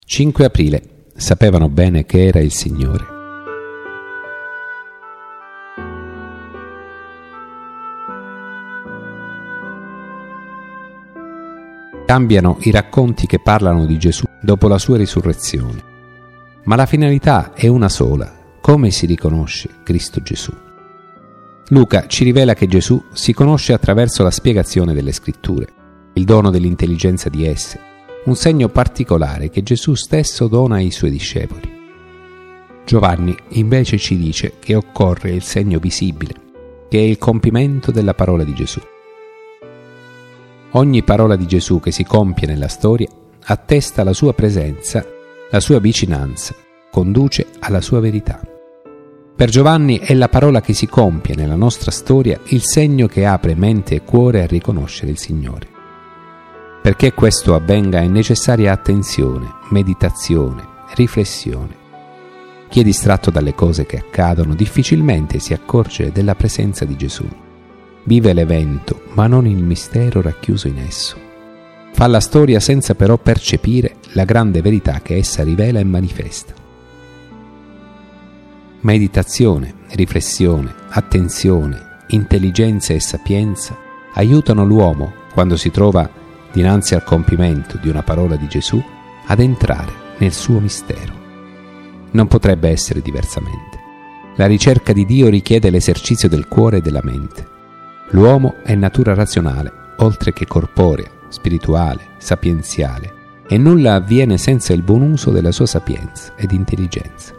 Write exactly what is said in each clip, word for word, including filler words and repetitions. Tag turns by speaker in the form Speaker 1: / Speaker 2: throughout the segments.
Speaker 1: cinque aprile. Sapevano bene che era il Signore. Cambiano i racconti che parlano di Gesù dopo la sua risurrezione, ma la finalità è una sola: come si riconosce Cristo Gesù. Luca ci rivela che Gesù si conosce attraverso la spiegazione delle Scritture, il dono dell'intelligenza di esse, un segno particolare che Gesù stesso dona ai suoi discepoli. Giovanni invece ci dice che occorre il segno visibile, che è il compimento della parola di Gesù. Ogni parola di Gesù che si compie nella storia attesta la sua presenza, la sua vicinanza, conduce alla sua verità. Per Giovanni è la parola che si compie nella nostra storia il segno che apre mente e cuore a riconoscere il Signore. Perché questo avvenga è necessaria attenzione, meditazione, riflessione. Chi è distratto dalle cose che accadono difficilmente si accorge della presenza di Gesù. Vive l'evento, ma non il mistero racchiuso in esso. Fa la storia senza però percepire la grande verità che essa rivela e manifesta. Meditazione, riflessione, attenzione, intelligenza e sapienza aiutano l'uomo, quando si trova dinanzi al compimento di una parola di Gesù, ad entrare nel suo mistero. Non potrebbe essere diversamente. La ricerca di Dio richiede l'esercizio del cuore e della mente. L'uomo è natura razionale, oltre che corporea, spirituale, sapienziale, e nulla avviene senza il buon uso della sua sapienza ed intelligenza.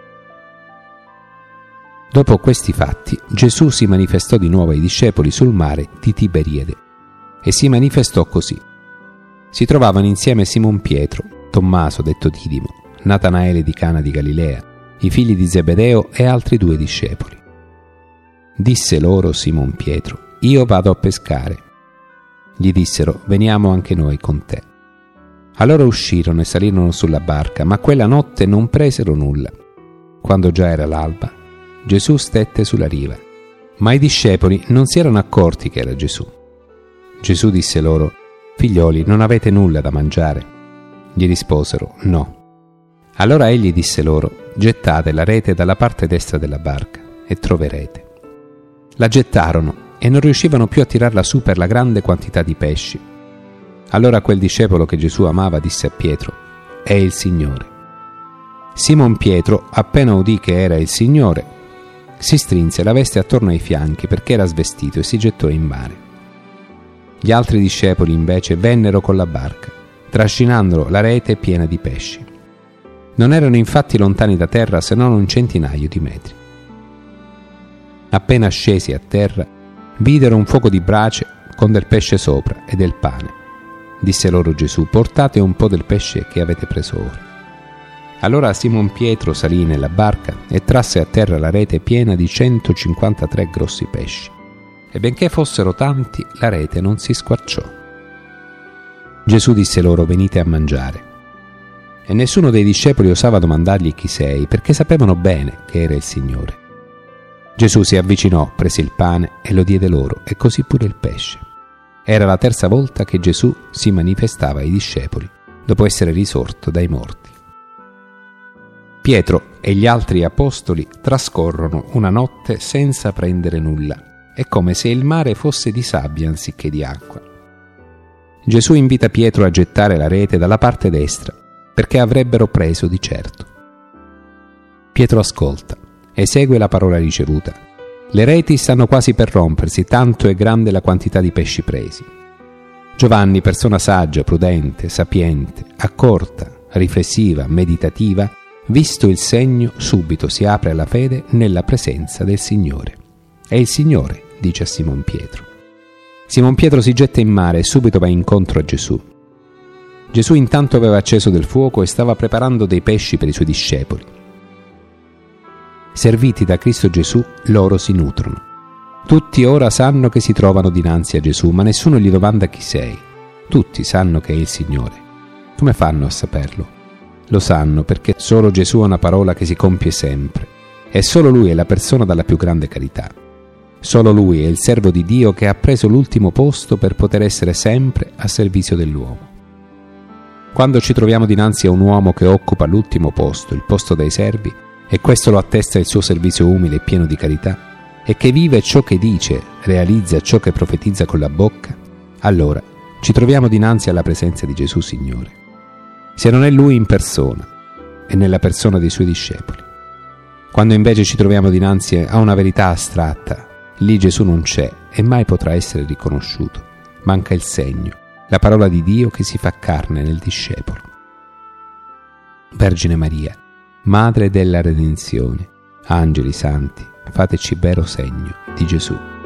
Speaker 1: Dopo questi fatti, Gesù si manifestò di nuovo ai discepoli sul mare di Tiberiade, e si manifestò così. Si trovavano insieme Simon Pietro, Tommaso detto Didimo, Natanaele di Cana di Galilea, i figli di Zebedeo e altri due discepoli. Disse loro Simon Pietro: «Io vado a pescare». Gli dissero: «Veniamo anche noi con te». Allora uscirono e salirono sulla barca, ma quella notte non presero nulla. Quando già era l'alba, Gesù stette sulla riva, ma i discepoli non si erano accorti che era Gesù. Gesù disse loro: «Figlioli, non avete nulla da mangiare?» Gli risposero: «No». Allora egli disse loro: «Gettate la rete dalla parte destra della barca e troverete». La gettarono e non riuscivano più a tirarla su per la grande quantità di pesci. Allora quel discepolo che Gesù amava disse a Pietro: «È il Signore». Simon Pietro, appena udì che era il Signore, si strinse la veste attorno ai fianchi perché era svestito e si gettò in mare. Gli altri discepoli invece vennero con la barca, trascinando la rete piena di pesci. Non erano infatti lontani da terra se non un centinaio di metri. Appena scesi a terra, videro un fuoco di brace con del pesce sopra e del pane. Disse loro Gesù: «Portate un po' del pesce che avete preso ora». Allora Simon Pietro salì nella barca e trasse a terra la rete piena di centocinquantatré grossi pesci. E benché fossero tanti, la rete non si squarciò. Gesù disse loro: «Venite a mangiare». E nessuno dei discepoli osava domandargli: «Chi sei?», perché sapevano bene che era il Signore. Gesù si avvicinò, prese il pane e lo diede loro, e così pure il pesce. Era la terza volta che Gesù si manifestava ai discepoli, dopo essere risorto dai morti. Pietro e gli altri apostoli trascorrono una notte senza prendere nulla. È come se il mare fosse di sabbia anziché di acqua. Gesù invita Pietro a gettare la rete dalla parte destra, perché avrebbero preso di certo. Pietro ascolta, esegue la parola ricevuta. Le reti stanno quasi per rompersi, tanto è grande la quantità di pesci presi. Giovanni, persona saggia, prudente, sapiente, accorta, riflessiva, meditativa, visto il segno, subito si apre alla fede nella presenza del Signore. È il Signore, dice a Simon Pietro. Simon Pietro si getta in mare e subito va incontro a Gesù. Gesù intanto aveva acceso del fuoco e stava preparando dei pesci per i suoi discepoli. Serviti da Cristo Gesù, loro si nutrono. Tutti ora sanno che si trovano dinanzi a Gesù, ma nessuno gli domanda chi sei. Tutti sanno che è il Signore. Come fanno a saperlo? Lo sanno perché solo Gesù ha una parola che si compie sempre, e solo Lui è la persona dalla più grande carità. Solo Lui è il servo di Dio che ha preso l'ultimo posto per poter essere sempre a servizio dell'uomo. Quando ci troviamo dinanzi a un uomo che occupa l'ultimo posto, il posto dei servi, e questo lo attesta il suo servizio umile e pieno di carità, e che vive ciò che dice, realizza ciò che profetizza con la bocca, allora ci troviamo dinanzi alla presenza di Gesù Signore. Se non è Lui in persona, è nella persona dei Suoi discepoli. Quando invece ci troviamo dinanzi a una verità astratta, lì Gesù non c'è e mai potrà essere riconosciuto. Manca il segno, la parola di Dio che si fa carne nel discepolo. Vergine Maria, Madre della Redenzione, angeli santi, fateci vero segno di Gesù.